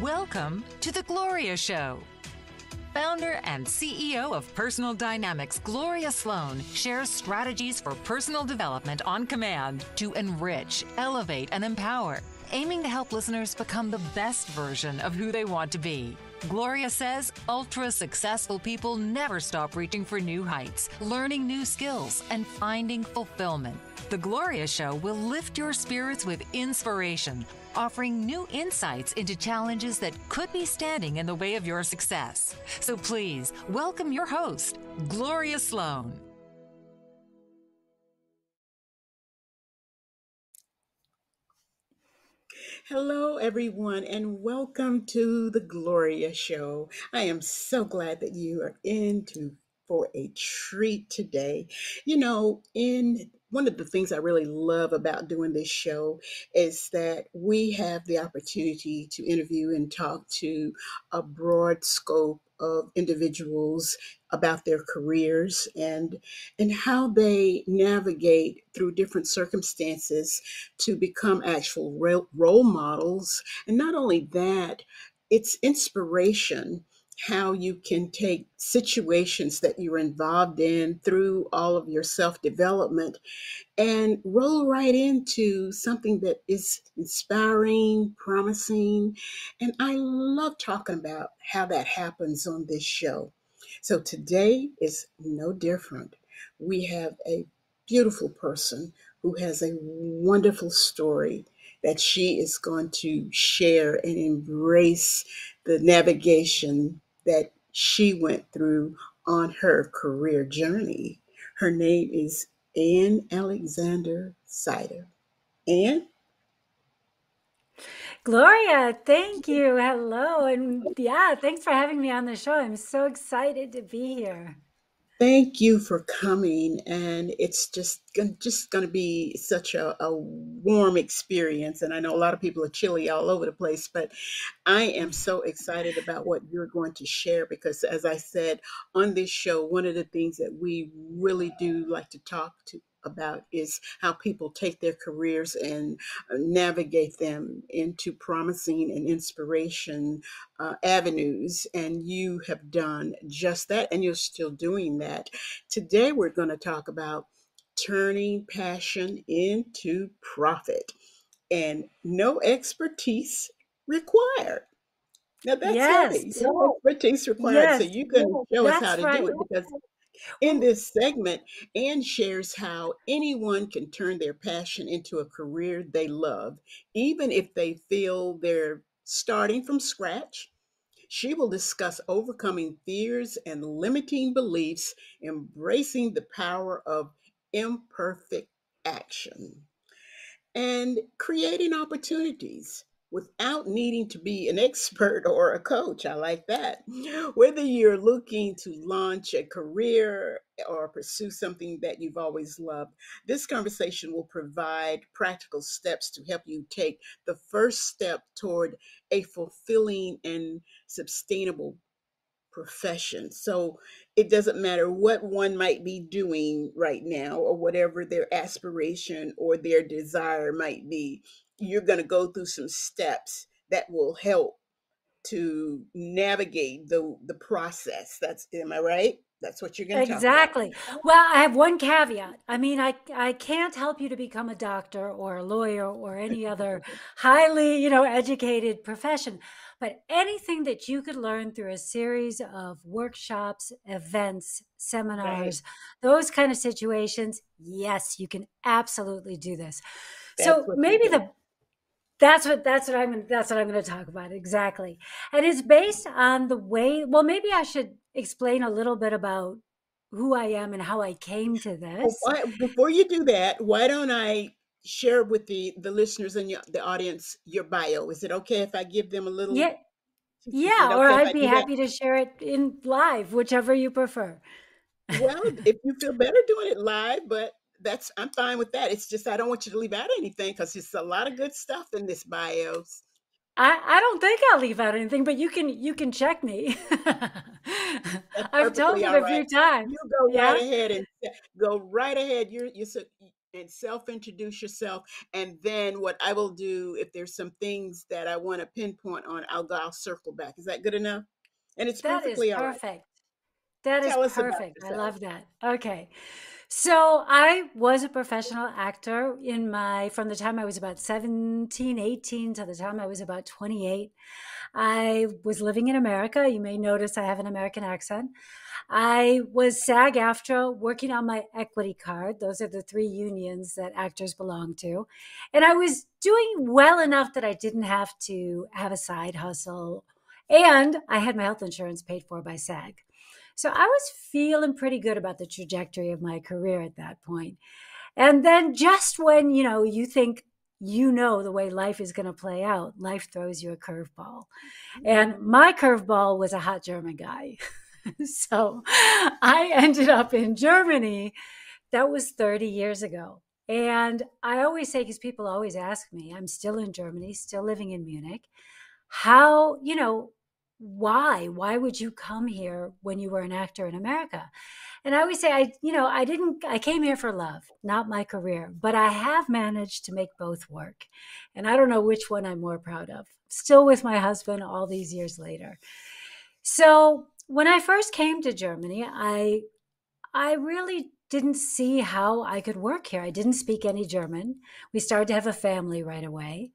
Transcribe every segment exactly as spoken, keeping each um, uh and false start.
Welcome to The Gloria Show. Founder and C E O of Personal Dynamics, Gloria Sloan, shares strategies for personal development on command to enrich, elevate, and empower, aiming to help listeners become the best version of who they want to be. Gloria says ultra-successful people never stop reaching for new heights, learning new skills, and finding fulfillment. The Gloria Show will lift your spirits with inspiration, offering new insights into challenges that could be standing in the way of your success. So please, welcome your host, Gloria Sloan. Hello, everyone, and welcome to the Gloria Show. I am so glad that you are in to, for a treat today. You know, in one of the things I really love about doing this show is that we have the opportunity to interview and talk to a broad scope of individuals about their careers and and how they navigate through different circumstances to become actual role role models. And not only that, it's inspiration how you can take situations that you're involved in through all of your self development and roll right into something that is inspiring, promising. And I love talking about how that happens on this show. So today is no different. We have a beautiful person who has a wonderful story that she is going to share and embrace the navigation that she went through on her career journey. Her name is Ann Alexander Sider. Ann? Gloria, thank you. Hello. And yeah, thanks for having me on the show. I'm so excited to be here. Thank you for coming, and it's just gon- just going to be such a, a warm experience. And I know a lot of people are chilly all over the place, but I am so excited about what you're going to share because, as I said on this show, one of the things that we really do like to talk to about is how people take their careers and uh, navigate them into promising and inspiration uh, avenues. And you have done just that, and you're still doing that. Today, we're going to talk about turning passion into profit and no expertise required. Now that's Yes. heavy. No expertise required. So Yes. you can show us how That's to do right. it because in Well, this segment, Ann shares how anyone can turn their passion into a career they love, even if they feel they're starting from scratch. She will discuss overcoming fears and limiting beliefs, embracing the power of imperfect action and creating opportunities without needing to be an expert or a coach. I like that. Whether you're looking to launch a career or pursue something that you've always loved, this conversation will provide practical steps to help you take the first step toward a fulfilling and sustainable profession. So it doesn't matter what one might be doing right now or whatever their aspiration or their desire might be. You're going to go through some steps that will help to navigate the the process. That's am I right? That's what you're going to talk about. exactly. Well, I have one caveat. I mean, I I can't help you to become a doctor or a lawyer or any other highly, you know, educated profession, but anything that you could learn through a series of workshops, events, Right. seminars, those kind of situations, yes, you can absolutely do this. That's So what you maybe do. the that's what that's what I'm that's what I'm going to talk about exactly. And it's based on the way, well, maybe I should explain a little bit about who I am and how I came to Well, this. why, before you do that, why don't I share with the the listeners and your, the audience your bio? Is it okay if I give them a little? Yeah, Is it yeah, or okay if I'd I be do that? happy to share it in live, whichever you prefer. Well, if you feel better doing it live, but that's I'm fine with that. It's just I don't want you to leave out anything because it's a lot of good stuff in this bios. I, I don't think I'll leave out anything, but you can you can check me. That's I've told perfectly it all a right. few times. You go right Yeah. ahead and go right ahead. You're you so and self-introduce yourself. And then what I will do, if there's some things that I want to pinpoint on, I'll go, I'll circle back. Is that good enough? And it's That is perfectly all right. perfect. That is Tell us about perfect. I yourself. love that. Okay. So I was a professional actor in my, from the time I was about seventeen, eighteen to the time I was about twenty-eight. I was living in America. You may notice I have an American accent. I was SAG-AFTRA working on my equity card. Those are the three unions that actors belong to. And I was doing well enough that I didn't have to have a side hustle. And I had my health insurance paid for by SAG. So I was feeling pretty good about the trajectory of my career at that point. And then just when, you know, you think you know the way life is going to play out, life throws you a curveball. And my curveball was a hot German guy. So I ended up in Germany. That was thirty years ago. And I always say, because people always ask me, I'm still in Germany, still living in Munich. How, you know, why? Why would you come here when you were an actor in America? And I always say, I, you know, I didn't, I came here for love, not my career, but I have managed to make both work. And I don't know which one I'm more proud of. Still with my husband all these years later. So when I first came to Germany, I, I really didn't see how I could work here. I didn't speak any German. We started to have a family right away.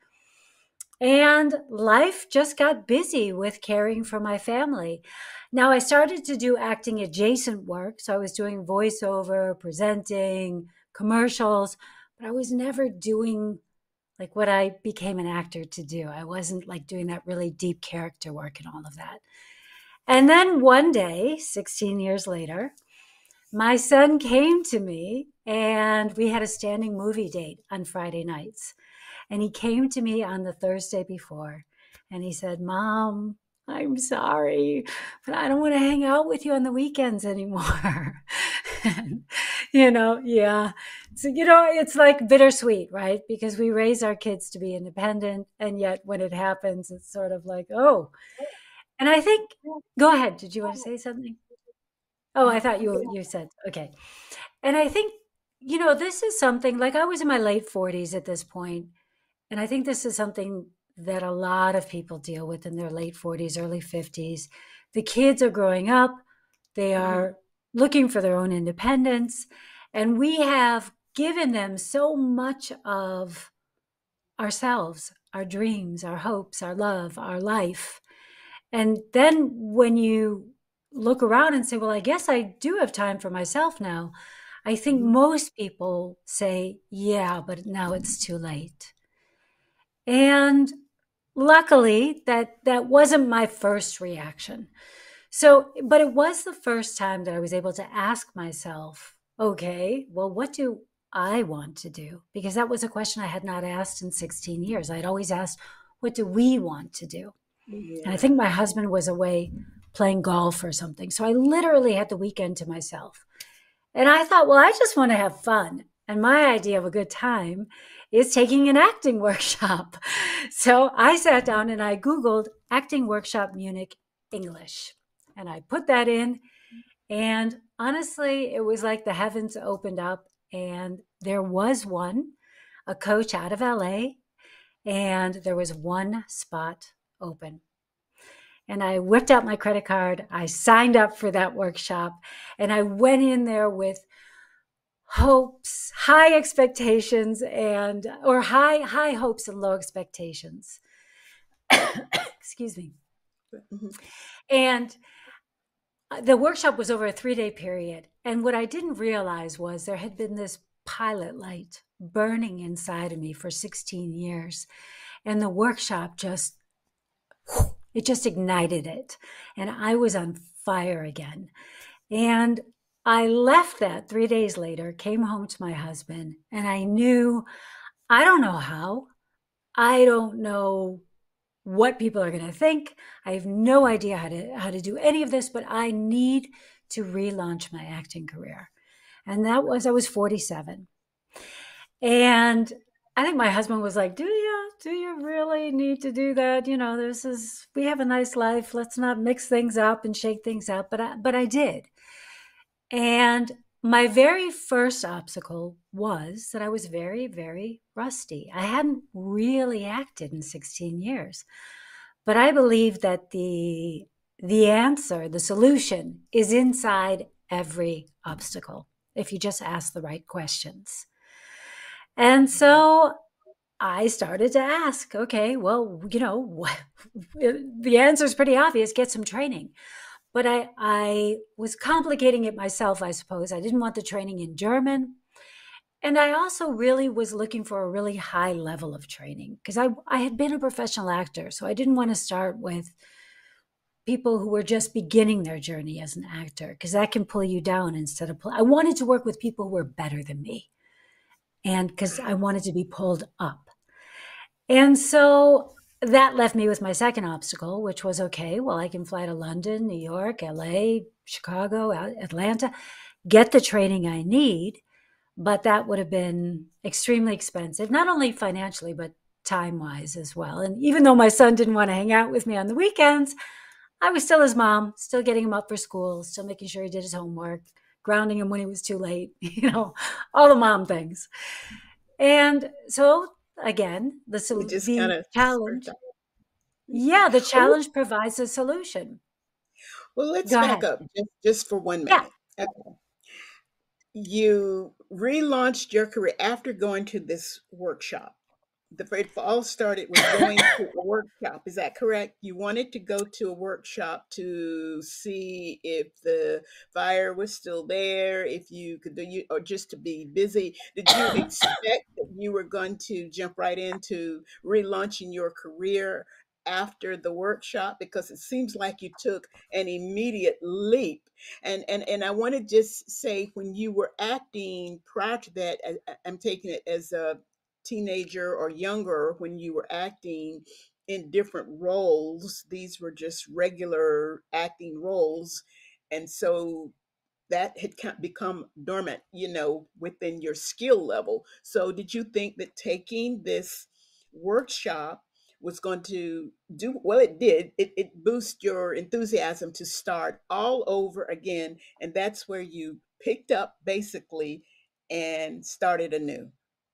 And life just got busy with caring for my family. Now I started to do acting adjacent work. So I was doing voiceover, presenting, commercials, but I was never doing like what I became an actor to do. I wasn't like doing that really deep character work and all of that. And then one day, sixteen years later, my son came to me and we had a standing movie date on Friday nights. And he came to me on the Thursday before and he said, Mom, I'm sorry, but I don't want to hang out with you on the weekends anymore. And, you know, yeah. So, you know, it's like bittersweet, right? Because we raise our kids to be independent. And yet when it happens, it's sort of like, oh. And I think, go ahead. Did you want to say something? Oh, I thought you you said, okay. And I think, you know, this is something like I was in my late forties at this point. And I think this is something that a lot of people deal with in their late forties, early fifties. The kids are growing up. They are mm-hmm. looking for their own independence. And we have given them so much of ourselves, our dreams, our hopes, our love, our life. And then when you look around and say, well, I guess I do have time for myself now, I think mm-hmm. most people say, yeah, but now it's too late. And luckily, that that wasn't my first reaction. So, but it was the first time that I was able to ask myself, okay, well, what do I want to do? Because that was a question I had not asked in sixteen years. I'd always asked, what do we want to do? Yeah. And I think my husband was away playing golf or something. So I literally had the weekend to myself. And I thought, well, I just want to have fun. And my idea of a good time is taking an acting workshop. So I sat down and I Googled acting workshop Munich English. And I put that in. And honestly, it was like the heavens opened up and there was one, a coach out of L A, and there was one spot open. And I whipped out my credit card. I signed up for that workshop and I went in there with hopes, high expectations, and or high high hopes and low expectations. Excuse me. Mm-hmm. And the workshop was over a three-day period. And what I didn't realize was there had been this pilot light burning inside of me for sixteen years. And the workshop just, it just ignited it. And I was on fire again. And I left that three days later, came home to my husband, and I knew, I don't know how, I don't know what people are going to think. I have no idea how to, how to do any of this, but I need to relaunch my acting career. And that was, I was forty-seven. And I think my husband was like, do you, do you really need to do that? You know, this is, we have a nice life. Let's not mix things up and shake things up. But I, but I did. And my very first obstacle was that I was very, very rusty. I hadn't really acted in sixteen years. But I believe that the the answer, the solution is inside every obstacle if you just ask the right questions. And so I started to ask, okay, well, you know, the answer is pretty obvious, get some training. But I, I was complicating it myself, I suppose. I didn't want the training in German. And I also really was looking for a really high level of training because I, I had been a professional actor. So I didn't want to start with people who were just beginning their journey as an actor because that can pull you down instead of pull. I wanted to work with people who were better than me and because I wanted to be pulled up. And so that left me with my second obstacle, which was, okay, well, I can fly to London, New York, L A, Chicago, Atlanta, get the training I need. But that would have been extremely expensive, not only financially, but time-wise as well. And even though my son didn't want to hang out with me on the weekends, I was still his mom, still getting him up for school, still making sure he did his homework, grounding him when he was too late, you know, all the mom things. And so again, the, We just the kind of challenge, yeah, the challenge provides a solution. Well, let's Go back ahead. up just, just for one Yeah. minute. Okay. You relaunched your career after going to this workshop. The it all started with going to a workshop. Is that correct? You wanted to go to a workshop to see if the fire was still there, if you could do you, or just to be busy. Did you expect that you were going to jump right into relaunching your career after the workshop? Because it seems like you took an immediate leap. And and and I want to just say, when you were acting prior to that, I, I'm taking it as a teenager or younger, when you were acting in different roles, these were just regular acting roles. And so that had kind of become dormant, you know, within your skill level. So did you think that taking this workshop was going to do, well, it did, it, it boost your enthusiasm to start all over again. And that's where you picked up basically and started anew.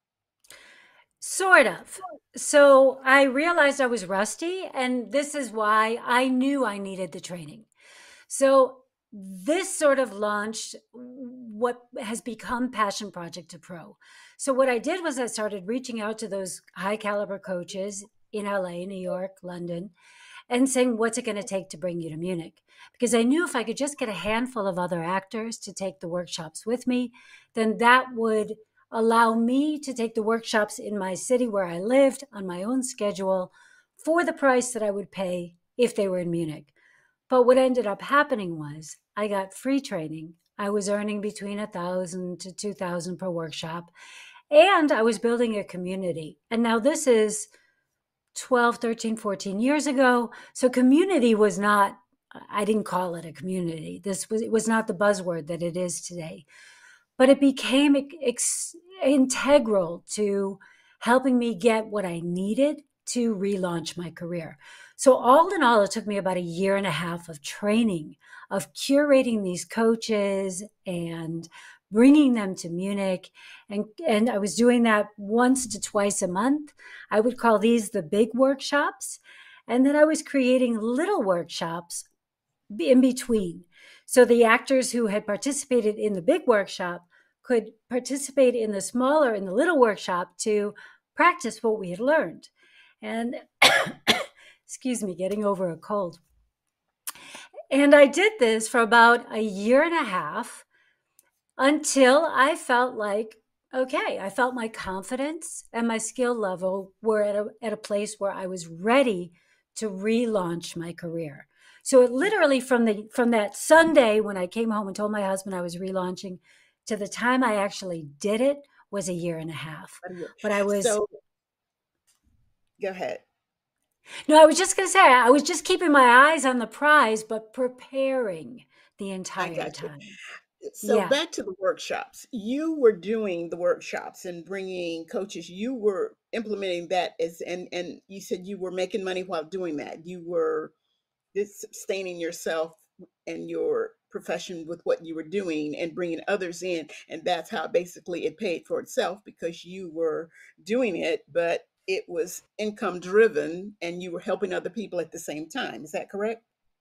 Sort of. So I realized I was rusty, and this is why I knew I needed the training. So this sort of launched what has become Passion Project to Pro. So what I did was I started reaching out to those high caliber coaches in L A, New York, London, and saying, what's it going to take to bring you to Munich? Because I knew if I could just get a handful of other actors to take the workshops with me, then that would allow me to take the workshops in my city where I lived on my own schedule for the price that I would pay if they were in Munich. But what ended up happening was I got free training. I was earning between a thousand to two thousand per workshop, and I was building a community. And now this is twelve, thirteen, fourteen years ago. So community was not, I didn't call it a community. This was, it was not the buzzword that it is today, but it became ex- integral to helping me get what I needed to relaunch my career. So all in all, it took me about a year and a half of training, of curating these coaches and bringing them to Munich. And, and I was doing that once to twice a month. I would call these the big workshops. And then I was creating little workshops in between. So the actors who had participated in the big workshop could participate in the smaller, in the little workshop to practice what we had learned. And excuse me, getting over a cold. And I did this for about a year and a half until I felt like, okay, I felt my confidence and my skill level were at a, at a place where I was ready to relaunch my career. So it literally from the from that Sunday when I came home and told my husband I was relaunching to the time I actually did it was a year and a half. But I was So go ahead. No, I was just going to say, I was just keeping my eyes on the prize, but preparing the entire time. So Yeah. back to the workshops. You were doing the workshops and bringing coaches. You were implementing that as, and and you said you were making money while doing that. You were sustaining yourself and your profession with what you were doing and bringing others in. And that's how basically it paid for itself because you were doing it, but it was income driven and you were helping other people at the same time. Is that correct?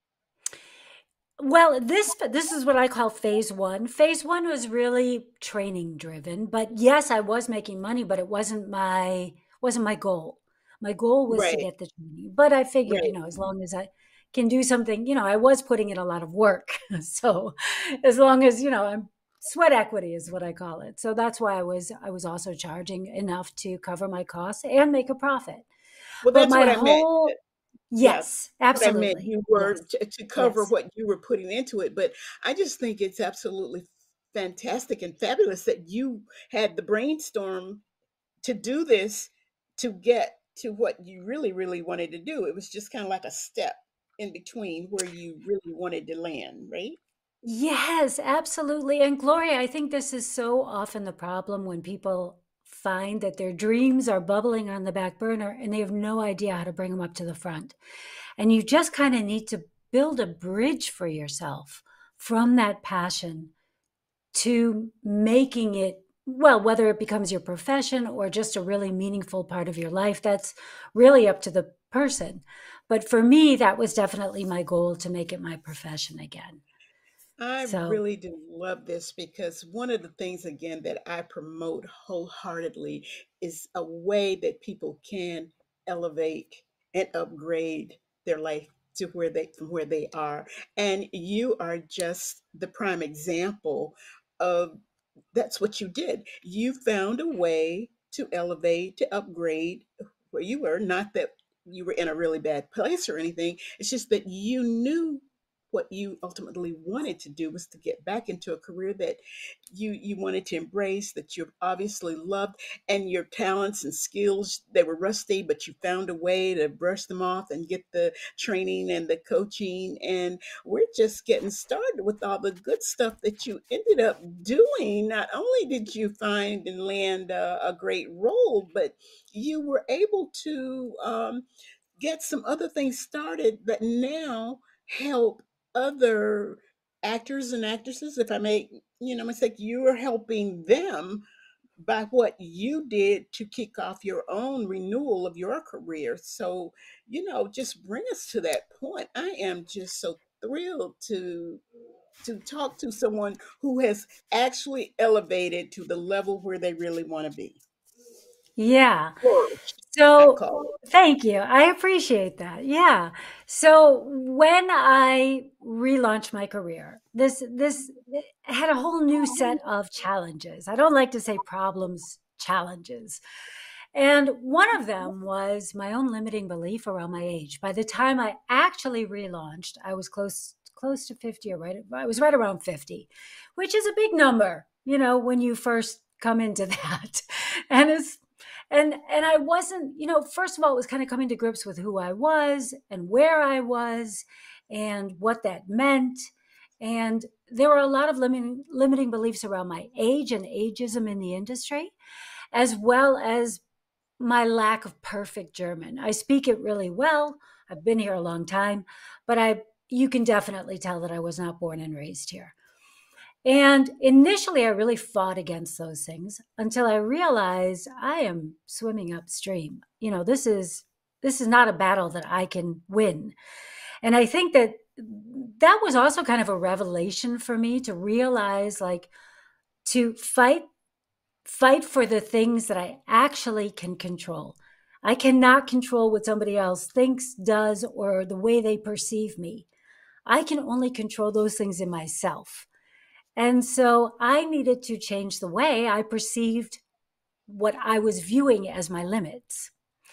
Well, this this is what I call phase one. Phase one was really training driven, but yes, I was making money, but it wasn't my wasn't my goal. My goal was to Right, get the training, but I figured, you right. know, as long as I can do something, you know, I was putting in a lot of work. So as long as, you know, I'm sweat equity is what I call it. So that's why I was I was also charging enough to cover my costs and make a profit. Well, But that's my what I meant. whole Yeah, yes, what I meant, absolutely. you Yes. were to, to cover Yes. what you were putting into it. But I just think it's absolutely fantastic and fabulous that you had the brainstorm to do this to get to what you really, really wanted to do. It was just kind of like a step in between where you really wanted to land, right? Yes, absolutely. And Gloria, I think this is so often the problem when people find that their dreams are bubbling on the back burner and they have no idea how to bring them up to the front. And you just kind of need to build a bridge for yourself from that passion to making it, well, whether it becomes your profession or just a really meaningful part of your life, that's really up to the person. But for me, that was definitely my goal to make it my profession again. I So, really do love this because one of the things, again, that I promote wholeheartedly is a way that people can elevate and upgrade their life to where they from where they are. And you are just the prime example of that's what you did. You found a way to elevate, to upgrade where you were. Not that you were in a really bad place or anything. It's just that you knew what you ultimately wanted to do was to get back into a career that you you wanted to embrace, that you obviously loved, and your talents and skills, they were rusty, but you found a way to brush them off and get the training and the coaching. And we're just getting started with all the good stuff that you ended up doing. Not only did you find and land a, a great role, but you were able to um, get some other things started that now help other actors and actresses. If I make, you know, mistake, you are helping them by what you did to kick off your own renewal of your career. So, you know, just bring us to that point. I am just so thrilled to to talk to someone who has actually elevated to the level where they really want to be. yeah. Flourished, I So call it. thank you. I appreciate that. Yeah. So when I relaunched my career, this this had a whole new set of challenges. I don't like to say problems, challenges. And one of them was my own limiting belief around my age. By the time I actually relaunched, I was close close to fifty or right I was right around fifty, which is a big number, you know, when you first come into that. And it's and and I wasn't, you know, first of all, it was kind of coming to grips with who I was and where I was and what that meant. And there were a lot of limiting limiting beliefs around my age and ageism in the industry, as well as my lack of perfect German. I speak it really well. I've been here a long time, but I you can definitely tell that I was not born and raised here. And initially, I really fought against those things until I realized I am swimming upstream. You know, this is this is not a battle that I can win. And I think that that was also kind of a revelation for me to realize, like, to fight fight for the things that I actually can control. I cannot control what somebody else thinks, does, or the way they perceive me. I can only control those things in myself. And so I needed to change the way I perceived what I was viewing as my limits.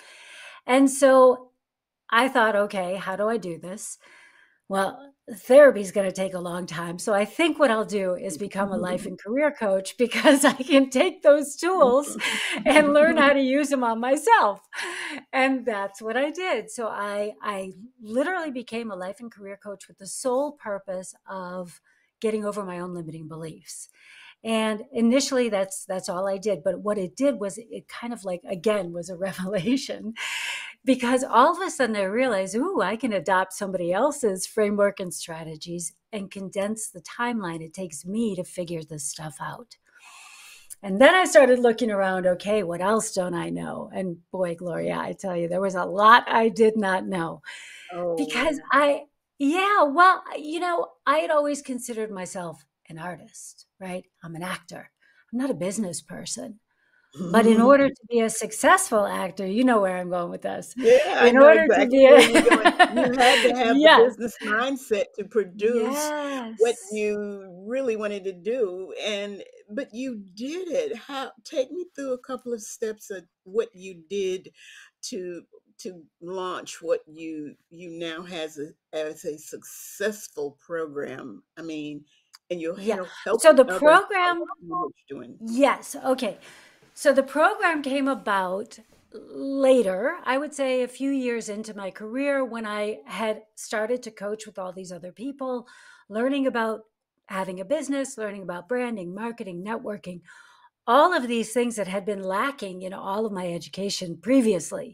And so I thought, okay, how do I do this? Well, therapy is going to take a long time. So I think what I'll do is become a life and career coach because I can take those tools and learn how to use them on myself. And that's what I did. So I I literally became a life and career coach with the sole purpose of getting over my own limiting beliefs. And initially that's that's all I did. But what it did was it kind of like, again, was a revelation because all of a sudden I realized, ooh, I can adopt somebody else's framework and strategies and condense the timeline it takes me to figure this stuff out. And then I started looking around, okay, what else don't I know? And boy, Gloria, I tell you, there was a lot I did not know. Because Oh, I, yeah, well, you know, I had always considered myself an artist, right? I'm an actor. I'm not a business person. But in order to be a successful actor, you know where I'm going with this. yeah, I In know order to exactly be where you're going. a, You had to have the yes, business mindset to produce what yes. you really wanted to do, and but you did it. How, take me through a couple of steps of what you did to to launch what you you now has a, as a successful program. I mean, and you're Yeah. help, So helping the others program, do what you're doing. yes, okay. So the program came about later, I would say a few years into my career when I had started to coach with all these other people, learning about having a business, learning about branding, marketing, networking, all of these things that had been lacking in all of my education previously.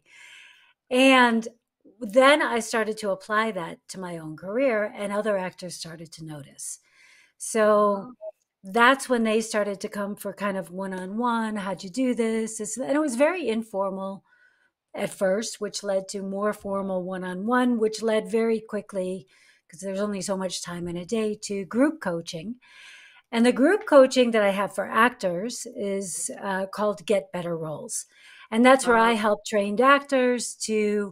And then I started to apply that to my own career, and other actors started to notice. So Oh, that's when they started to come for kind of one on one. How'd you do this? this? And it was very informal at first, which led to more formal one on one, which led very quickly, because there's only so much time in a day, to group coaching. And the group coaching that I have for actors is uh, called Get Better Roles. And that's where I oh, help trained actors to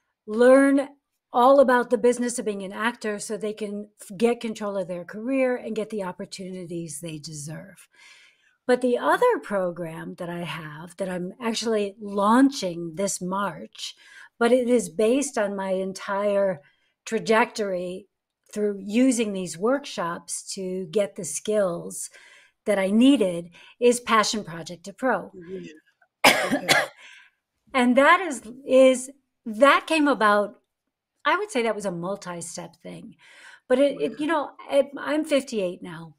learn all about the business of being an actor so they can get control of their career and get the opportunities they deserve. But the other program that I have that I'm actually launching this March, but it is based on my entire trajectory through using these workshops to get the skills that I needed, is Passion Project to Pro. yeah. Okay. And that is is that came about, I would say that was a multi-step thing. But it, it Wow. you know, it, I'm fifty-eight now.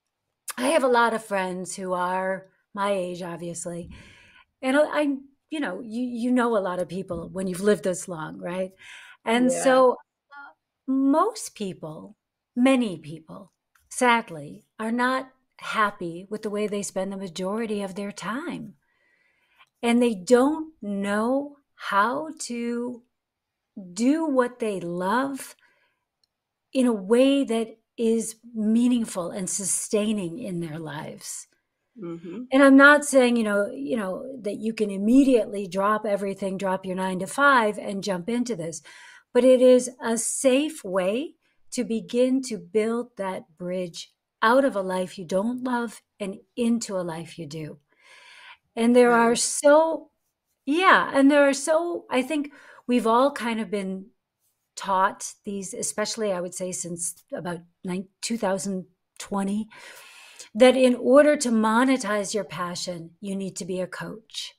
I have a lot of friends who are my age, obviously. And I, I you know, you you know a lot of people when you've lived this long, right? And Yeah. so uh, most people, many people, sadly, are not happy with the way they spend the majority of their time. And they don't know how to do what they love in a way that is meaningful and sustaining in their lives. Hmm. And I'm not saying, you know, you know, that you can immediately drop everything, drop your nine to five and jump into this, but it is a safe way to begin to build that bridge out of a life you don't love and into a life you do. And there I, are so, yeah, and there are so, I think we've all kind of been taught these, especially I would say since about two thousand twenty, that in order to monetize your passion, you need to be a coach.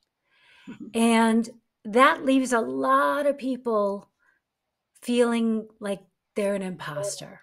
And that leaves a lot of people feeling like they're an imposter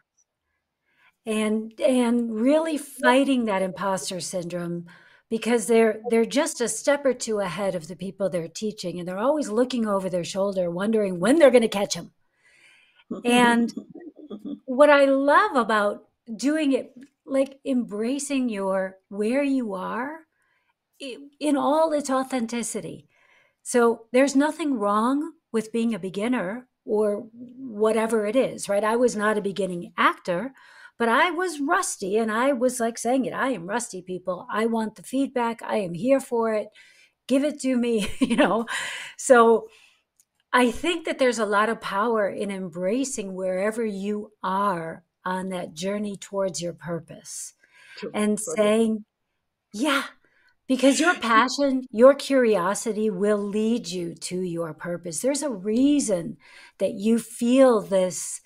and and really fighting that imposter syndrome because they're they're just a step or two ahead of the people they're teaching, and they're always looking over their shoulder wondering when they're going to catch them. And what I love about doing it, like embracing your where you are in all its authenticity. So there's nothing wrong with being a beginner or whatever it is, right? I was not a beginning actor, but I was rusty, and I was like saying it, I am rusty, people. I want the feedback. I am here for it. Give it to me, you know? So I think that there's a lot of power in embracing wherever you are on that journey towards your purpose to- and for the- saying, yeah, because your passion, your curiosity will lead you to your purpose. There's a reason that you feel this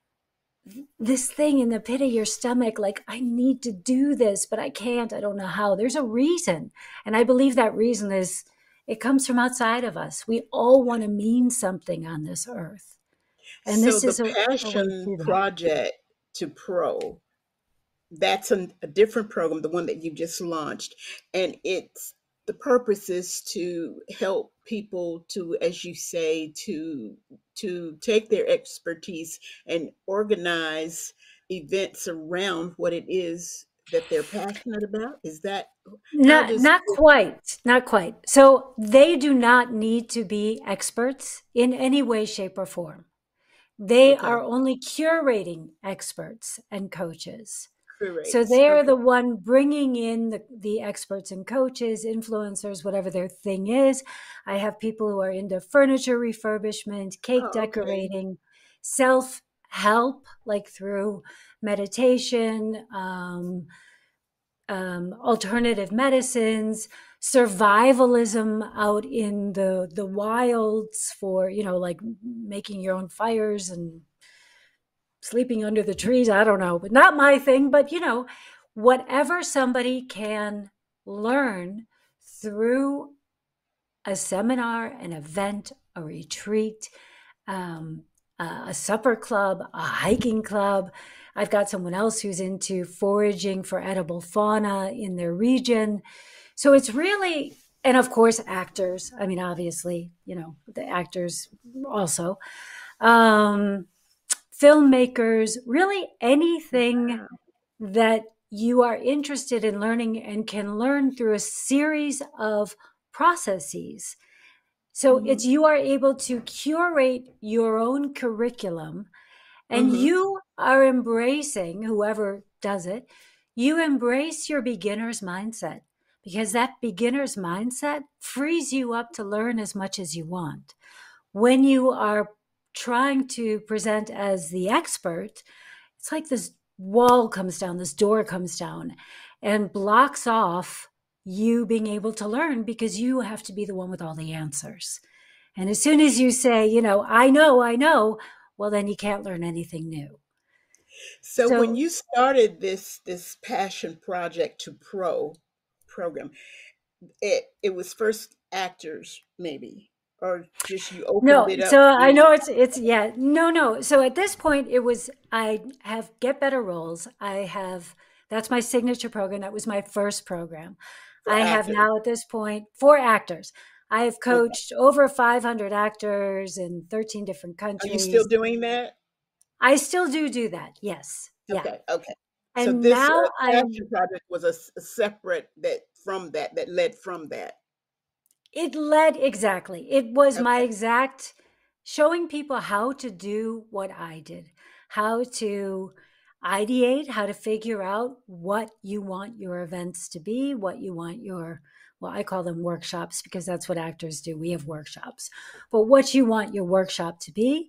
this thing in the pit of your stomach, like, I need to do this, but I can't. I don't know how. There's a reason. And I believe that reason is it comes from outside of us. We all want to mean something on this earth. And So this the is a, a way Passion to that. Project to Pro, that's a, a different program, the one that you just launched, and it's the purpose is to help people to, as you say, to to take their expertise and organize events around what it is that they're passionate about? Is that how Not does not it, quite, not quite. So they do not need to be experts in any way, shape, or form. They okay, are only curating experts and coaches. So curates? they are Okay. the one bringing in the, the experts and coaches, influencers, whatever their thing is. I have people who are into furniture refurbishment, cake Oh, okay. decorating, self help, like through meditation, um, um, alternative medicines, survivalism out in the the wilds for, you know, like making your own fires and sleeping under the trees. I don't know, but not my thing. But, you know, whatever somebody can learn through a seminar, an event, a retreat, um, a, a supper club, a hiking club. I've got someone else who's into foraging for edible fauna in their region. So it's really, and of course, actors. I mean, obviously, you know, the actors also. Um, filmmakers, really anything Wow. that you are interested in learning and can learn through a series of processes. So Mm-hmm. it's you are able to curate your own curriculum and Mm-hmm. you are embracing, whoever does it, you embrace your beginner's mindset because that beginner's mindset frees you up to learn as much as you want. When you are trying to present as the expert, it's like this wall comes down, this door comes down and blocks off you being able to learn because you have to be the one with all the answers. And as soon as you say, you know, I know, I know, well, then you can't learn anything new. So when So, you started this this passion project to pro program, it it was first actors maybe, or just you opened no, it up so I to know it's, it's, yeah, no, no. So at this point, it was, I have Get Better Roles. I have, that's my signature program. That was my first program. for I have actors. now at this point four actors. I have Okay. coached over five hundred actors in thirteen different Are you still countries. doing that? I still do do that. Yes. Yeah. Okay, okay. So And this, uh, now I am, passion project was a s a separate that from that that led from that. it led, exactly. It was my Okay. exact showing people how to do what I did, how to ideate, how to figure out what you want your events to be, what you want your, well, I call them workshops because that's what actors do. We have workshops, but what you want your workshop to be.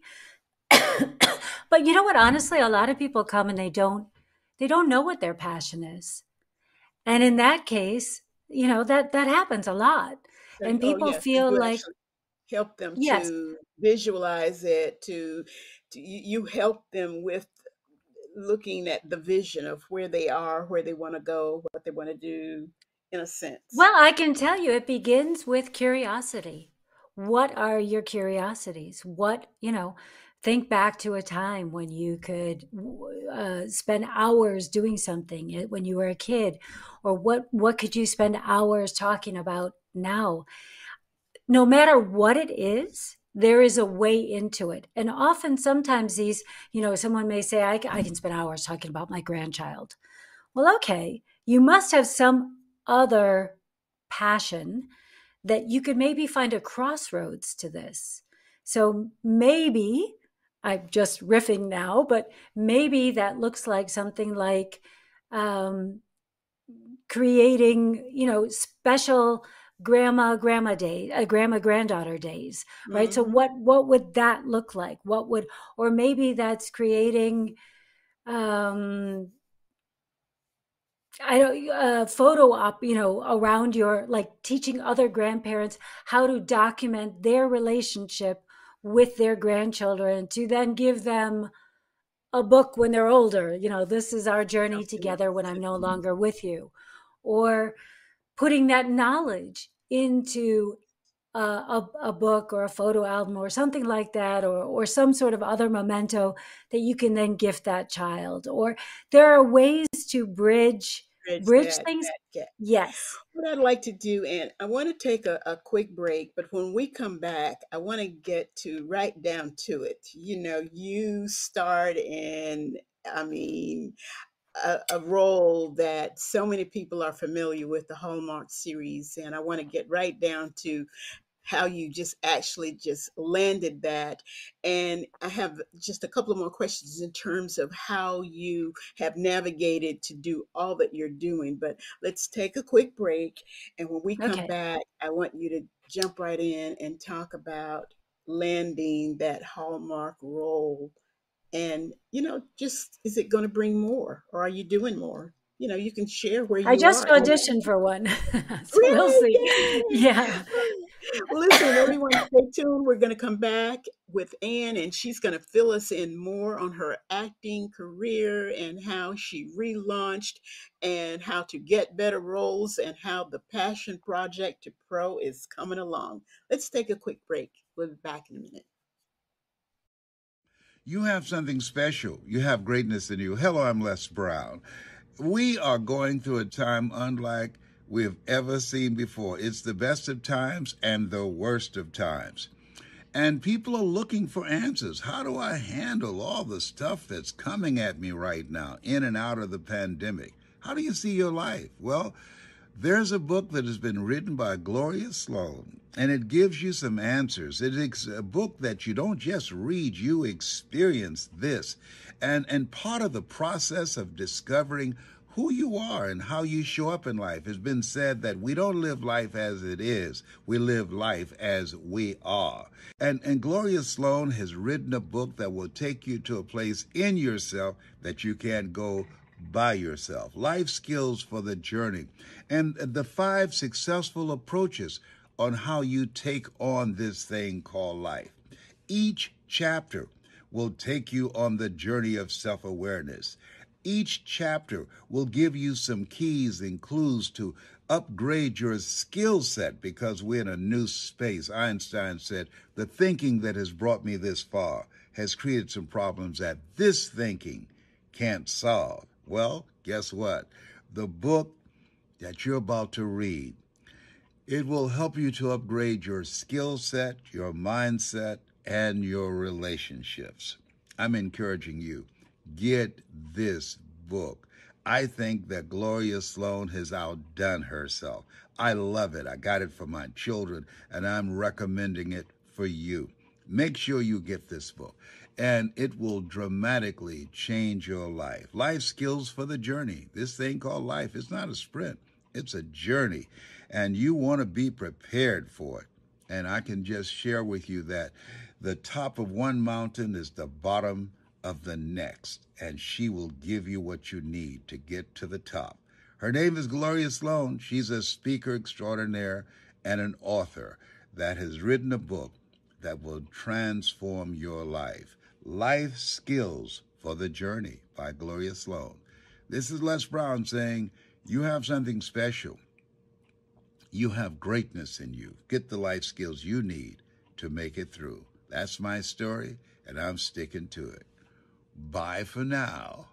But you know what? Honestly, a lot of people come and they don't, they don't know what their passion is. And in that case, you know, that that happens a lot. So And oh, people yes, so feel you like, actually help them yes, to visualize it, to to you you help them with looking at the vision of where they are, where they wanna go, what they wanna do, in a sense. well, I can tell you it begins with curiosity. What are your curiosities? What, you know, think back to a time when you could uh, spend hours doing something eh, when you were a kid, or what what could you spend hours talking about now? No matter what it is, there is a way into it. And often, sometimes these, you know, someone may say, I, I can spend hours talking about my grandchild. Well, okay, you must have some other passion that you could maybe find a crossroads to this. So maybe, I'm just riffing now, but maybe that looks like something like um, creating, you know, special grandma grandma day, uh, grandma granddaughter days, right? So Mhm. what what would that look like? What would, or maybe that's creating um I don't, uh, photo op, you know, around your, like teaching other grandparents how to document their relationship with their grandchildren to then give them a book when they're older. You know, this is our journey Okay. together when I'm no longer with you. Or putting that knowledge into a, a, a book or a photo album or something like that, or, or some sort of other memento that you can then gift that child. Or there are ways to bridge bridge bridge that things. that gap. Yes. What I'd like to do, and I want to take a, a quick break, but when we come back, I want to get to right down to it. You know, you start in, I mean, a, a role that so many people are familiar with, the Hallmark series, and I want to get right down to how you just actually just landed that. And I have just a couple of more questions in terms of how you have navigated to do all that you're doing. But let's take a quick break. And when we come Okay. back, I want you to jump right in and talk about landing that Hallmark role. And, you know, just is it going to bring more or are you doing more? You know, you can share where I you just are. auditioned for one. So we'll Really? see. Yay! Yeah. Well, listen, everyone, stay tuned. We're going to come back with Anne, and she's going to fill us in more on her acting career and how she relaunched and how to get better roles and how the Passion Project to Pro is coming along. Let's take a quick break. We'll be back in a minute. You have something special. You have greatness in you. Hello, I'm Les Brown. We are going through a time unlike we have ever seen before. It's the best of times and the worst of times. And people are looking for answers. How do I handle all the stuff that's coming at me right now, in and out of the pandemic? How do you see your life? Well, there's a book that has been written by Gloria Sloan, and it gives you some answers. It's a book that you don't just read, you experience this. And, and part of the process of discovering who you are and how you show up in life has been said that we don't live life as it is, we live life as we are. And, and Gloria Sloan has written a book that will take you to a place in yourself that you can't go by yourself. Life skills for the journey. And the five successful approaches on how you take on this thing called life. Each chapter will take you on the journey of self-awareness. Each chapter will give you some keys and clues to upgrade your skill set because we're in a new space. Einstein said, the thinking that has brought me this far has created some problems that this thinking can't solve. Well, guess what? The book that you're about to read, it will help you to upgrade your skill set, your mindset, and your relationships. I'm encouraging you, get this book. I think that Gloria Sloan has outdone herself. I love it. I got it for my children, and I'm recommending it for you. Make sure you get this book, and it will dramatically change your life. Life skills for the journey. This thing called life is not a sprint. It's a journey, and you want to be prepared for it. And I can just share with you that the top of one mountain is the bottom of the next, and she will give you what you need to get to the top. Her name is Gloria Sloan. She's a speaker extraordinaire and an author that has written a book that will transform your life. Life Skills for the Journey by Gloria Sloan. This is Les Brown saying, you have something special. You have greatness in you. Get the life skills you need to make it through. That's my story, and I'm sticking to it. Bye for now.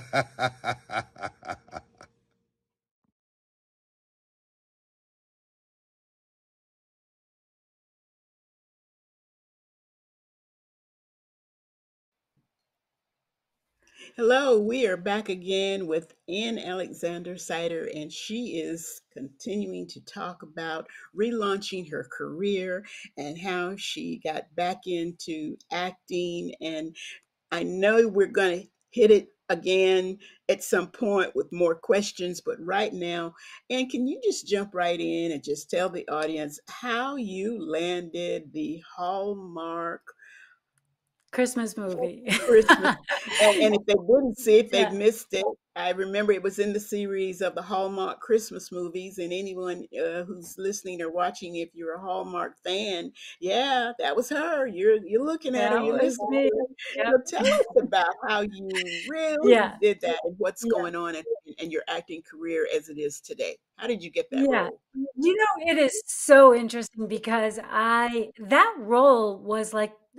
Hello, we are back again with Ann Alexander Sider, and she is continuing to talk about relaunching her career and how she got back into acting. And I know we're going to hit it again at some point with more questions, but right now, and can you just jump right in and just tell the audience how you landed the Hallmark Christmas movie. Christmas? And, and if they didn't see it, they Yeah. missed it. I remember it was in the series of the Hallmark Christmas movies. And anyone uh, who's listening or watching, if you're a Hallmark fan, yeah, that was her. You're you're looking at her, That you're was listening me. to her. Yep. So tell us about how you really Yeah. did that and what's Yeah. going on in, in your acting career as it is today. How did you get that Yeah. role? You know, it is so interesting because I that role was like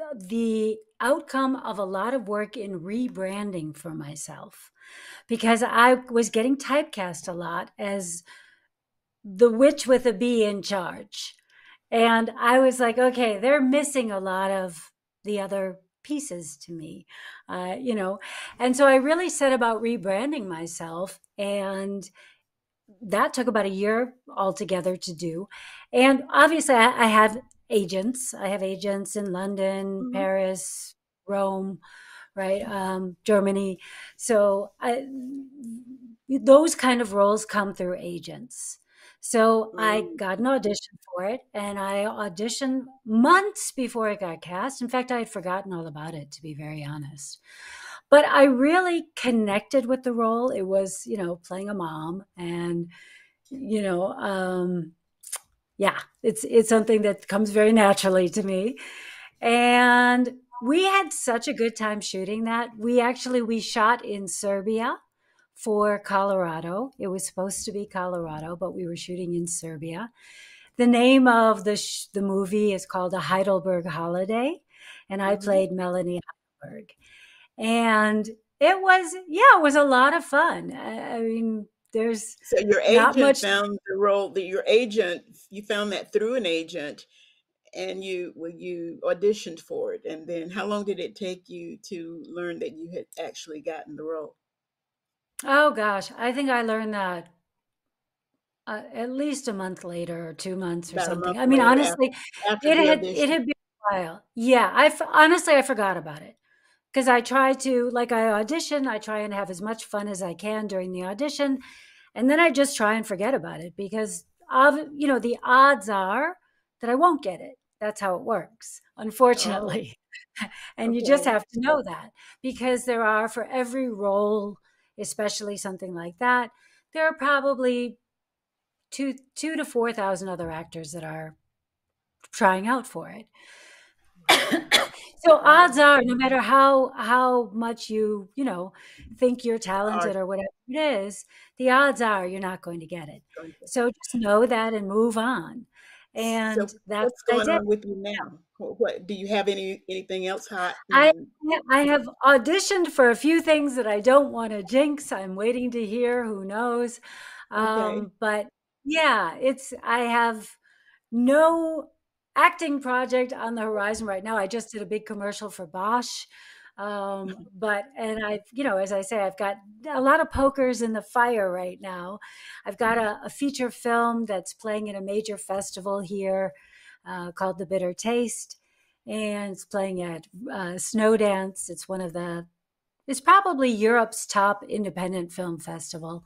the outcome of a lot of work in rebranding for myself, because I was getting typecast a lot as the witch with a bee in charge. And I was like, okay, they're missing a lot of the other pieces to me, uh, you know. And so I really set about rebranding myself. And that took about a year altogether to do. And obviously, I, I have agents. I have agents in London, Mhm. Paris, Rome, right? Um, Germany. So I, those kind of roles come through agents. So I Mm. got an audition for it, and I auditioned months before I got cast. In fact, I had forgotten all about it, to be very honest. But I really connected with the role. It was, you know, playing a mom, and you know, um, yeah, it's it's something that comes very naturally to me. And we had such a good time shooting that. We actually we shot in Serbia for Colorado. It was supposed to be Colorado, but we were shooting in Serbia. The name of the sh- the movie is called A Heidelberg Holiday, and I Mhm. played Melanie Heidelberg. And it was, yeah, it was a lot of fun. I, I mean, there's So your not agent much. found the role that your agent, you found that through an agent, and you well, you auditioned for it. And then how long did it take you to learn that you had actually gotten the role? Oh gosh, I think I learned that uh, at least a month later or two months or About a something. month I mean, later after honestly, after it the had it audition. had been a while. Yeah, I f- honestly I forgot about it because I try to, like, I audition, I try and have as much fun as I can during the audition, and then I just try and forget about it because of, you know, the odds are that I won't get it. That's how it works, Oh, unfortunately. And you just okay. have to know that, because there are, for every role, especially something like that, there are probably two two to four thousand other actors that are trying out for it. Wow. So odds Wow. are, no matter how how much you you know think you're Are talented or whatever it is, the odds are you're not going to get it. going to. So just know that and move on. So And that's what's what I going did. on with you now? What, what do you have any anything else hot? I And I have auditioned for a few things that I don't want to jinx. I'm waiting to hear. Who knows? okay. Um, but yeah, it's I have no acting project on the horizon right now. I just did a big commercial for Bosch. Um, but, and I've, you know, as I say, I've got a lot of pokers in the fire right now. I've got a, a feature film that's playing at a major festival here uh, called The Bitter Taste. And it's playing at uh, Snowdance. It's one of the, it's probably Europe's top independent film festival.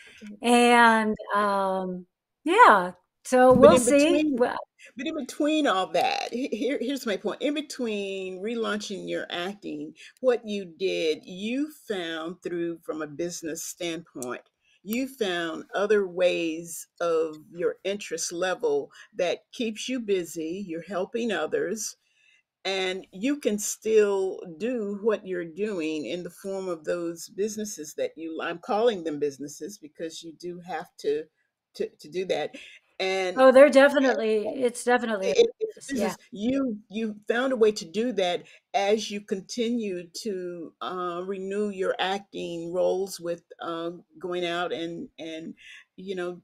And um, yeah, so But we'll in see. between, Well, but in between all that, he- here, here's my point. In between relaunching your acting, what you did, you found through from a business standpoint, you found other ways of your interest level that keeps you busy. You're helping others, and you can still do what you're doing in the form of those businesses that you, I'm calling them businesses because you do have to to, to do that. And oh, they're definitely, it's definitely, it, it's yeah. business. You you found a way to do that as you continue to uh, renew your acting roles with um, going out and and you know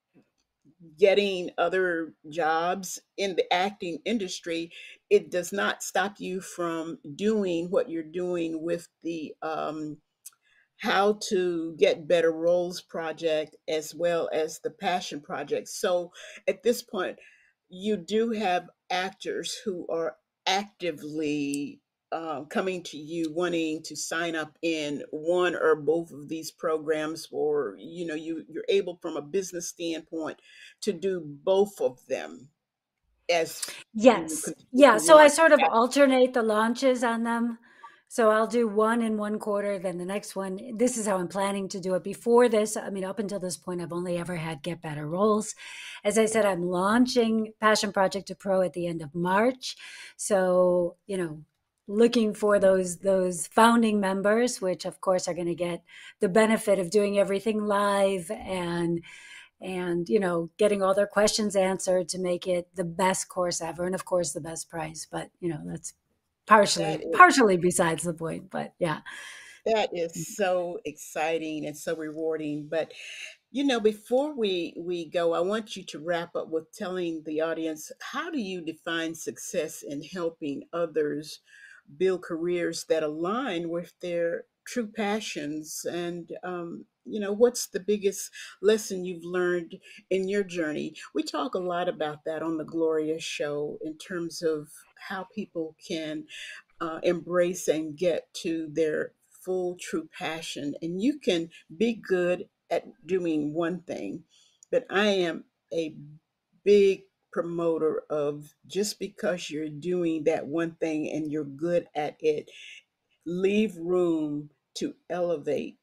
getting other jobs in the acting industry. It does not stop you from doing what you're doing with the um, how to get better roles project as well as the passion project. So at this point, you do have actors who are actively uh, coming to you wanting to sign up in one or both of these programs, or you know you you're able from a business standpoint to do both of them as you Yes. continue Yeah. to So I launch. sort of alternate the launches on them. So I'll do one in one quarter, then the next one. This is how I'm planning to do it. Before this, I mean, up until this point, I've only ever had Get Better roles. As I said, I'm launching Passion Project to Pro at the end of March. So, you know, looking for those those founding members, which of course are going to get the benefit of doing everything live and and you know getting all their questions answered to make it the best course ever, and of course the best price. But you know that's That partially, is partially besides the point, but yeah. that is so exciting and so rewarding. But you know, before we we go, I want you to wrap up with telling the audience, how do you define success in helping others build careers that align with their true passions? And um, you know, what's the biggest lesson you've learned in your journey? We talk a lot about that on the Gloria Show in terms of how people can uh, embrace and get to their full true passion. And you can be good at doing one thing, but I am a big promoter of, just because you're doing that one thing and you're good at it, leave room to elevate,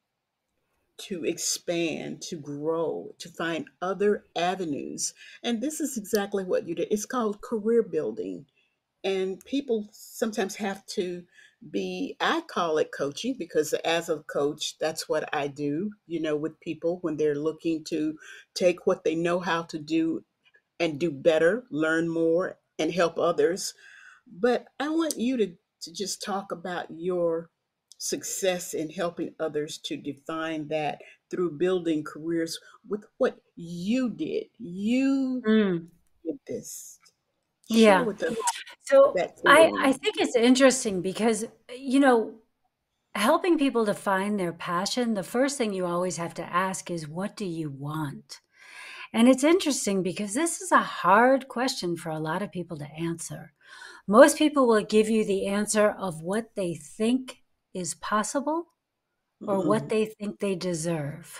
to expand, to grow, to find other avenues. And this is exactly what you did. It's called career building. And people sometimes have to be, I call it coaching, because as a coach, that's what I do, you know, with people when they're looking to take what they know how to do and do better, learn more, and help others. But I want you to, to just talk about your success in helping others to define that through building careers with what you did. You Mm, did this. Share yeah. with us So that I, I feeling. think it's interesting because, you know, helping people to find their passion, the first thing you always have to ask is, what do you want? And it's interesting because this is a hard question for a lot of people to answer. Most people will give you the answer of what they think is possible or what Mhm. they think they deserve,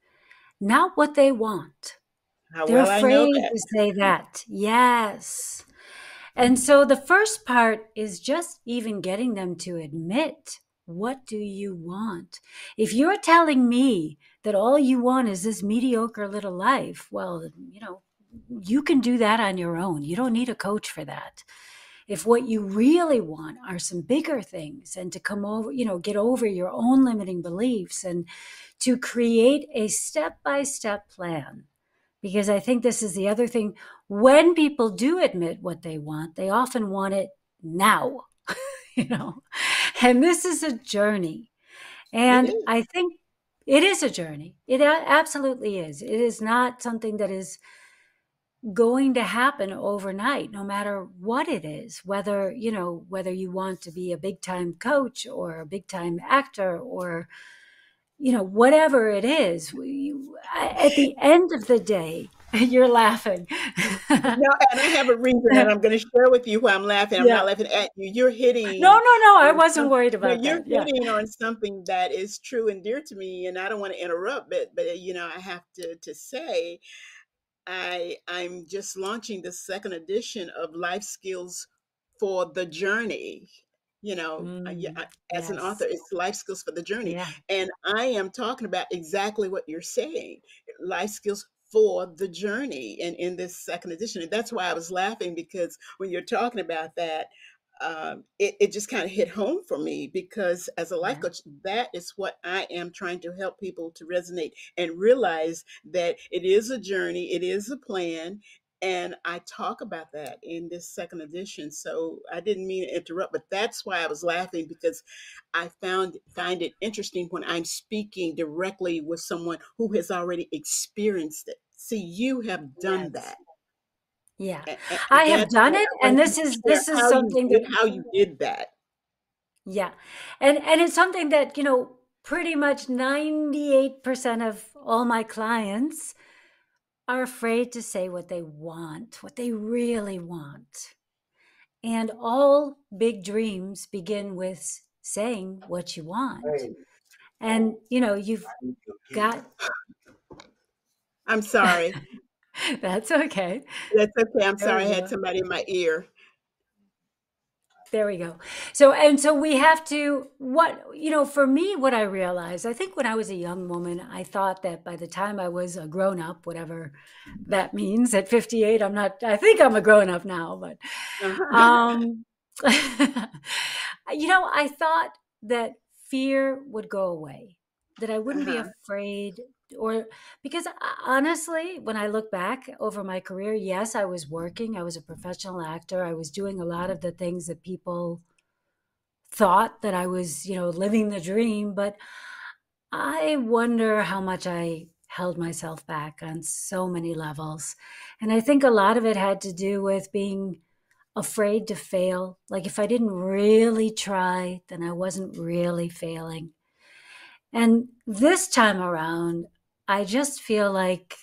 not what they want. How They're well I know afraid that. to say that. Yes. And so the first part is just even getting them to admit, what do you want? If you're telling me that all you want is this mediocre little life, well, you know, you can do that on your own. You don't need a coach for that. If what you really want are some bigger things, and to come over, you know, get over your own limiting beliefs and to create a step by step plan, because I think this is the other thing. When people do admit what they want, they often want it now, you know, and this is a journey. It And is. I think it is a journey. It a- absolutely is. It is not something that is going to happen overnight, no matter what it is, whether, you know, whether you want to be a big time coach or a big time actor or, you know, whatever it is. We, at the end of the day, you're laughing. No, and I have a reason, and I'm going to share with you why I'm laughing. I'm Yeah. not laughing at you. You're No, hitting no, no. I on wasn't some, worried no, about you're that. Yeah. hitting on something that is true and dear to me, and I don't want to interrupt, but but you know, I have to to say, I I'm just launching the second edition of Life Skills for the Journey. You know, I- yeah, Mm, I- as an author, yes. it's Life Skills for the Journey, Yeah. and I am talking about exactly what you're saying, life skills for the journey, and in this second edition. And that's why I was laughing, because when you're talking about that, um, it, it just kind of hit home for me, because as a life Yeah. coach, that is what I am trying to help people to resonate and realize, that it is a journey, it is a plan. And I talk about that in this second edition. So I didn't mean to interrupt, but that's why I was laughing, because I found find it interesting when I'm speaking directly with someone who has already experienced it. See, you have done Yes. that. Yeah. And, and I have that's done what it. I And wanted you this to is, share, this is how you something that, did how you did that. yeah. And, and it's something that, you know, pretty much ninety-eight percent of all my clients are afraid to say what they want, what they really want. And all big dreams begin with saying what you want. And, you know, you've got, I'm sorry. that's okay. That's okay. I'm There sorry. we I had go. somebody in my ear. There we go. So, and so we have to, what, you know, for me, what I realized, I think when I was a young woman, I thought that by the time I was a grown up, whatever that means at fifty-eight, I'm not, I think I'm a grown up now, but, um, you know, I thought that fear would go away, that I wouldn't be Uh-huh. afraid, or because uh, honestly, when I look back over my career, yes, I was working, I was a professional actor, I was doing a lot of the things that people thought that I was, you know, living the dream, but I wonder how much I held myself back on so many levels. And I think a lot of it had to do with being afraid to fail. Like if I didn't really try, then I wasn't really failing. And this time around, I just feel like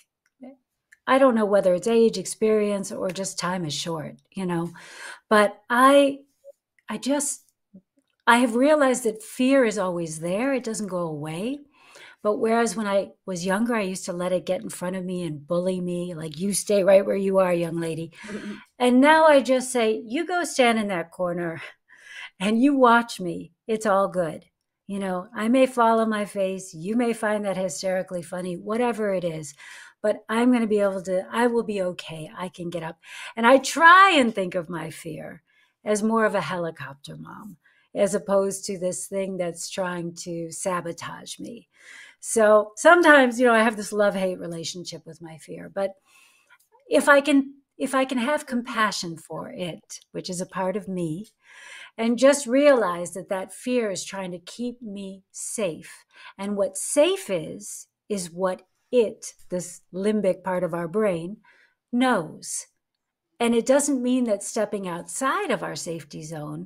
I don't know whether it's age, experience, or just time is short, you know. But I I just I have realized that fear is always there. It doesn't go away. But whereas when I was younger, I used to let it get in front of me and bully me, like, you stay right where you are, young lady. And now I just say, you go stand in that corner and you watch me. It's all good. You know, I may fall on my face. You may find that hysterically funny, whatever it is. But I'm going to be able to, I will be okay. I can get up. And I try and think of my fear as more of a helicopter mom, as opposed to this thing that's trying to sabotage me. So sometimes, you know, I have this love-hate relationship with my fear, but if I can, if I can have compassion for it, which is a part of me, and just realize that that fear is trying to keep me safe. And what safe is, is what it, this limbic part of our brain, knows. And it doesn't mean that stepping outside of our safety zone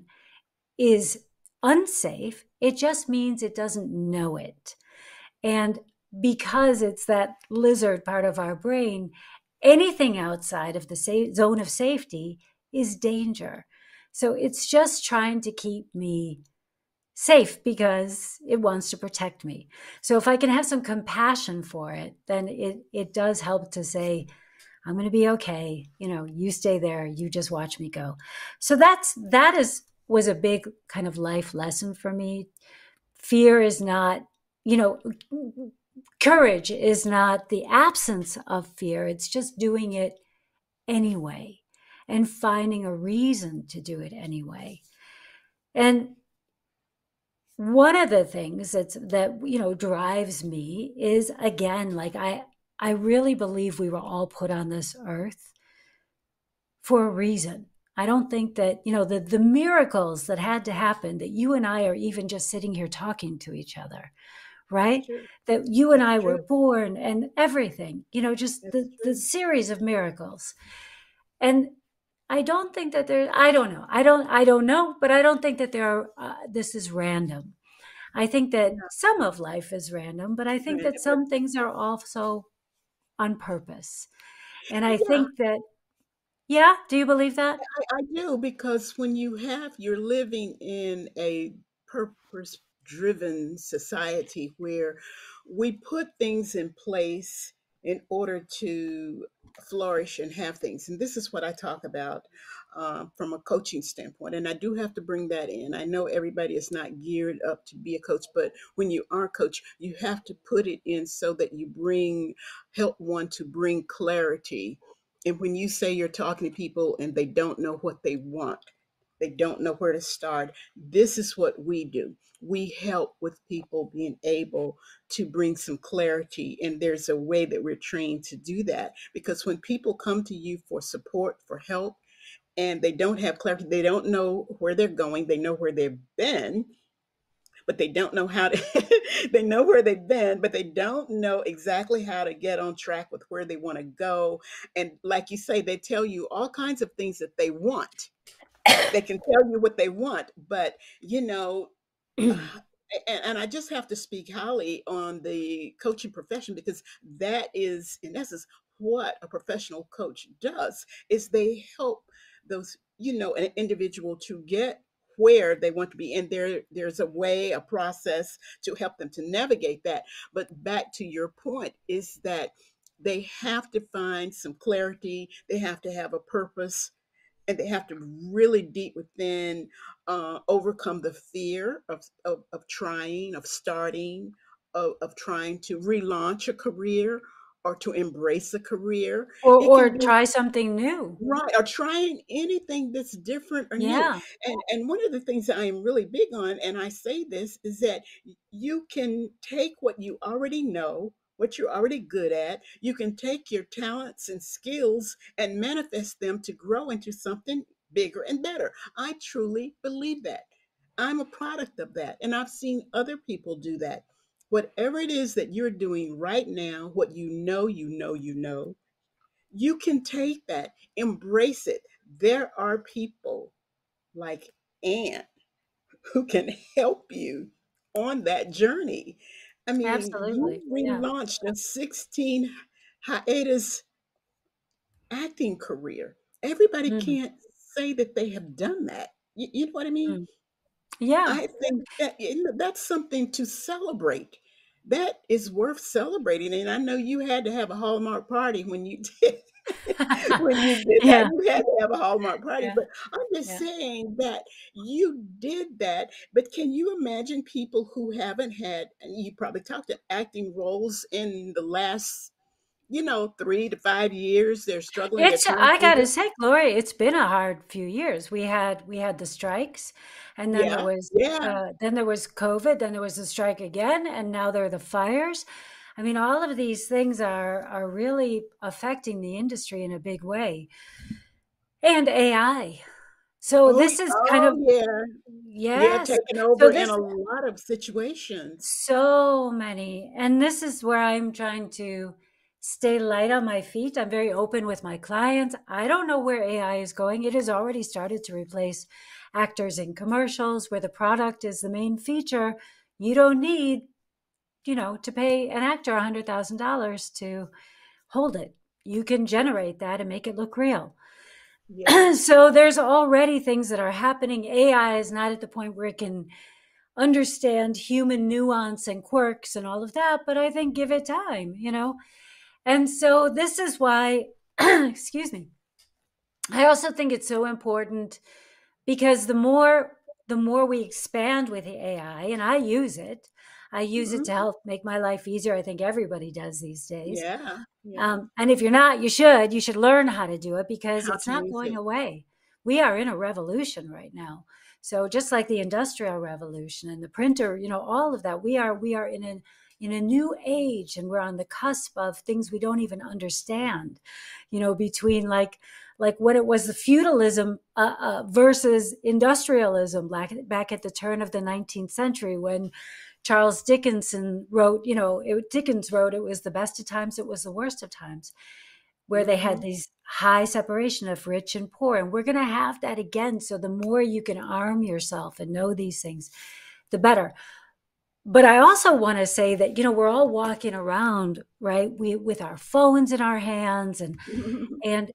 is unsafe. It just means it doesn't know it. And because it's that lizard part of our brain, anything outside of the sa- zone of safety is danger. So it's just trying to keep me safe because it wants to protect me. So if I can have some compassion for it, then it, it does help to say, I'm going to be okay. You know, you stay there. You just watch me go. So that's, that is, was a big kind of life lesson for me. Fear is not, you know, courage is not the absence of fear. It's just doing it anyway and finding a reason to do it anyway. And one of the things that's, that, you know, drives me is, again, like I, I really believe we were all put on this earth for a reason. I don't think that, you know, the, the miracles that had to happen, that you and I are even just sitting here talking to each other, right? True. That you and I True. were born and everything, you know, just the, the series of miracles. And I don't think that there, I don't know. I don't, I don't know, but I don't think that there are, uh, this is random. I think that No. some of life is random, but I think that some things are also on purpose. And I Yeah, think that, yeah, do you believe that? I, I do, because when you have, you're living in a purpose driven society where we put things in place in order to flourish and have things. And this is what I talk about uh, from a coaching standpoint. And I do have to bring that in. I know everybody is not geared up to be a coach, but when you are a coach, you have to put it in so that you bring, help one to bring clarity. And when you say you're talking to people and they don't know what they want, they don't know where to start, this is what we do. We help with people being able to bring some clarity. And there's a way that we're trained to do that. Because when people come to you for support, for help, and they don't have clarity, they don't know where they're going, they know where they've been, but they don't know how to, they know where they've been, but they don't know exactly how to get on track with where they want to go. And like you say, they tell you all kinds of things that they want. They can tell you what they want, but you know, and, and I just have to speak highly on the coaching profession, because that is, in essence, what a professional coach does is they help those, you know, an individual to get where they want to be. And there there's a way, a process to help them to navigate that. But back to your point is that they have to find some clarity, they have to have a purpose, and they have to really deep within uh, overcome the fear of, of, of trying, of starting, of, of trying to relaunch a career or to embrace a career. Or, It or can be try something new. right, or trying anything that's different or new. Yeah. And and one of the things that I am really big on, and I say this, is that you can take what you already know, what you're already good at, you can take your talents and skills and manifest them to grow into something bigger and better. I truly believe that. I'm a product of that. And I've seen other people do that. Whatever it is that you're doing right now, what you know, you know, you know, you can take that, embrace it. There are people like Ann who can help you on that journey. I mean, you Absolutely. Yeah. relaunched a sixteen hiatus acting career. Everybody Mm, can't say that they have done that. You, you know what I mean? mm. Yeah. I think that you know, that's something to celebrate. That is worth celebrating. And I know you had to have a Hallmark party when you did when you did that. Yeah. You had to have a Hallmark party. Yeah. But I'm just Yeah. saying that you did that. But can you imagine people who haven't had, and you probably talked to acting roles in the last, you know, three to five years? They're struggling, they're It's trying I to do gotta this. say, Gloria, it's been a hard few years. We had we had the strikes, and then there Yeah, was yeah. uh, then there was COVID, then there was the strike again, and now there are the fires. I mean, all of these things are are really affecting the industry in a big way, and A I. So Oh, this is kind oh of yeah. Yeah, yes. taking So over in this a lot of situations. So many. And this is where I'm trying to stay light on my feet. I'm very open with my clients. I don't know where A I is going. It has already started to replace actors in commercials where the product is the main feature. You don't need, you know, to pay an actor one hundred thousand dollars to hold it. You can generate that and make it look real. Yeah. So there's already things that are happening. A I is not at the point where it can understand human nuance and quirks and all of that, but I think give it time, you know? And so this is why, excuse me, I also think it's so important because the more the more we expand with the A I, and I use it, I use it to Mhm. help make my life easier. I think everybody does these days. Yeah, yeah. Um, and if you're not, you should. You should learn how to do it because How it's to not use going it. away. We are in a revolution right now. So just like the industrial revolution and the printer, you know, all of that, we are we are in a in a new age, and we're on the cusp of things we don't even understand. You know, between like like what it was the feudalism uh, uh, versus industrialism back back at the turn of the nineteenth century when Charles Dickinson wrote, you know, it, Dickens wrote, it was the best of times, it was the worst of times, where they had Mhm. these high separation of rich and poor. And we're going to have that again. So the more you can arm yourself and know these things, the better. But I also want to say that, you know, we're all walking around, right? We with our phones in our hands and and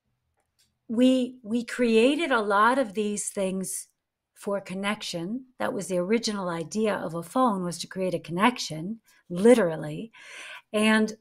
we we created a lot of these things for connection. That was the original idea of a phone, was to create a connection, literally. And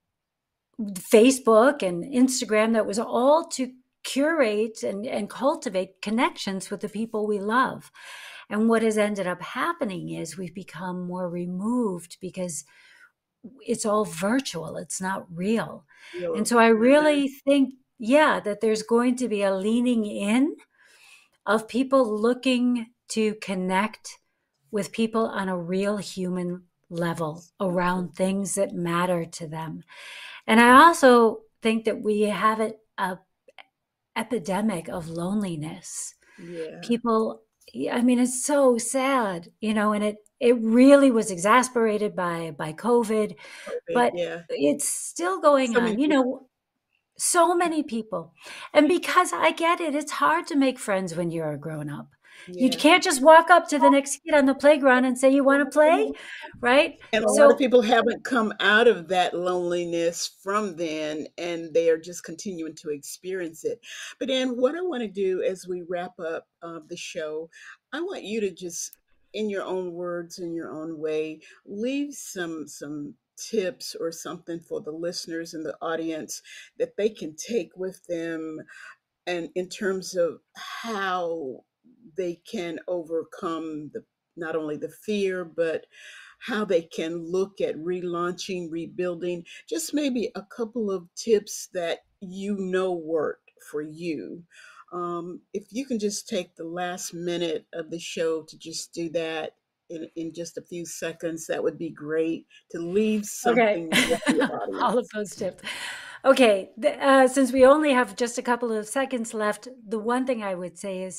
Facebook and Instagram, that was all to curate and, and cultivate connections with the people we love. And what has ended up happening is we've become more removed because it's all virtual, it's not real. And Real. so I Mhm. really think, yeah, that there's going to be a leaning in of people looking to connect with people on a real human level around things that matter to them. And I also think that we have an a epidemic of loneliness. Yeah. People, I mean, it's so sad, you know, and it it really was exasperated by by COVID, COVID, but yeah. it's still going So many on. You people. know, so many people. And because I get it, it's hard to make friends when you're a grown up. You Yeah. can't just walk up to the next kid on the playground and say, "You want to play?" Right? And a lot of So, people haven't come out of that loneliness from then, and they are just continuing to experience it. But then, what I want to do as we wrap up uh, the show, I want you to just, in your own words, in your own way, leave some some tips or something for the listeners and the audience that they can take with them, and in terms of how they can overcome the not only the fear but how they can look at relaunching, rebuilding, just maybe a couple of tips that you know worked for you. Um, if you can just take the last minute of the show to just do that in, in just a few seconds, that would be great to leave okay, something with the all of audience. those tips. Okay, uh, since we only have just a couple of seconds left, the one thing I would say is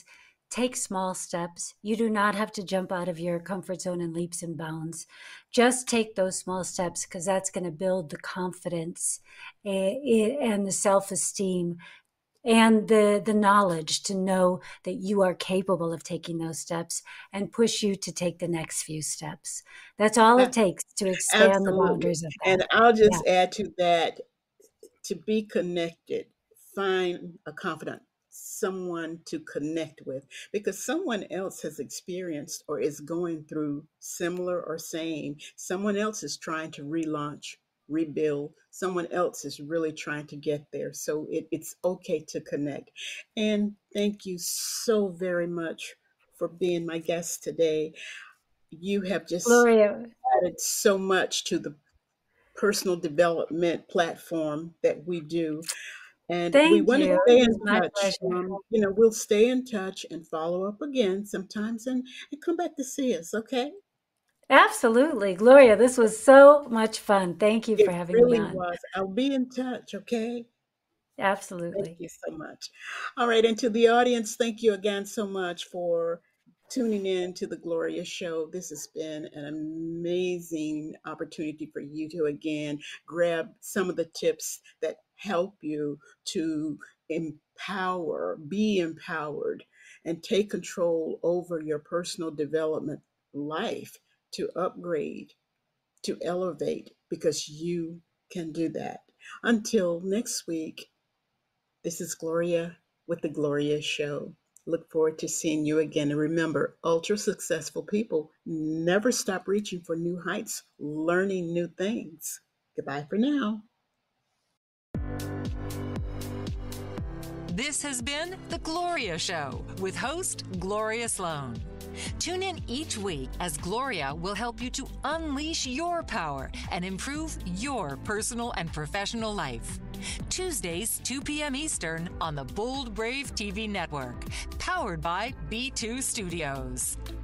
take small steps. You do not have to jump out of your comfort zone in leaps and bounds. Just take those small steps, because that's going to build the confidence and the self-esteem and the, the knowledge to know that you are capable of taking those steps, and push you to take the next few steps. That's all it takes to expand Absolutely. the boundaries of that. And I'll just yeah. add to that, to be connected, find a confidant, someone to connect with, because someone else has experienced or is going through similar or same. Someone else is trying to relaunch, rebuild. Someone else is really trying to get there. So it, it's okay to connect. And thank you so very much for being my guest today. You have just Gloria. added so much to the personal development platform that we do. And Thank we want you. to stay in My touch. Um, you know, we'll stay in touch and follow up again sometimes, and, and come back to see us, okay? Absolutely. Gloria, this was so much fun. Thank you it for having really me on. was. I'll be in touch, okay? Absolutely. Thank you so much. All right, and to the audience, thank you again so much for tuning in to the Gloria Show. This has been an amazing opportunity for you to, again, grab some of the tips that help you to empower, be empowered, and take control over your personal development life, to upgrade, to elevate, because you can do that. Until next week, this is Gloria with the Gloria Show. Look forward to seeing you again. And remember, ultra successful people never stop reaching for new heights, learning new things. Goodbye for now. This has been The Gloria Show with host Gloria Sloan. Tune in each week as Gloria will help you to unleash your power and improve your personal and professional life. Tuesdays, two p.m. Eastern on the Bold Brave T V network, powered by B two Studios.